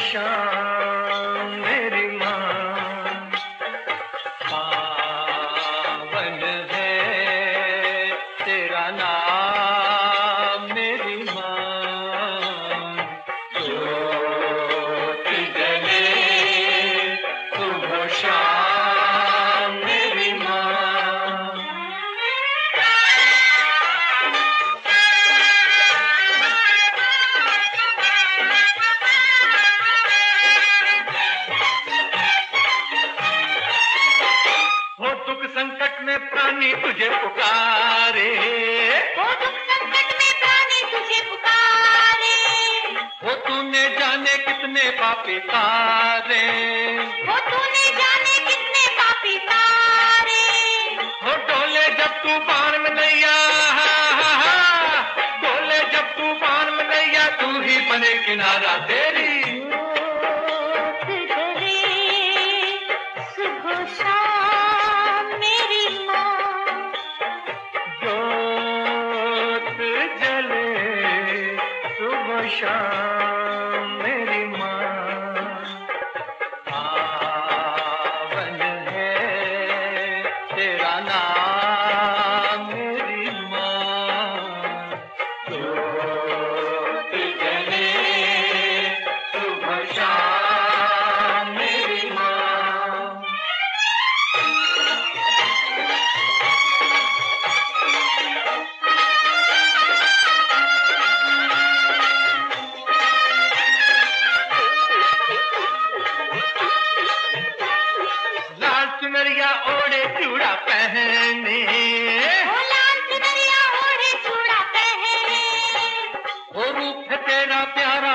शाम मेरी माँ, पावन है तेरा नाम मेरी माँ। ज्योत जले सुबह शाम मेरी माँ। हो दुख संकट में प्राणी तुझे पुकारे, हो दुख संकट में प्राणी तुझे पुकारे, हो तूने जाने कितने पापी तारे, हो तूने जाने कितने पापी तारे। हो डोले जब तूफान में नैया, डोले जब तूफान में नैया, तू ही बने किनारा तेरी। सुबह शाम मेरी माँ, ज्योत जले सुबह शाम मेरी माँ। पावन है तेरा नाम मेरी माँ। ज्योत जले सुबह शाम मेरी माँ। लाल चुनरिया ओढ़े चूड़ा पहने, हो लाल चुनरिया ओढ़े चूड़ा पहने, वो रूप है तेरा प्यारा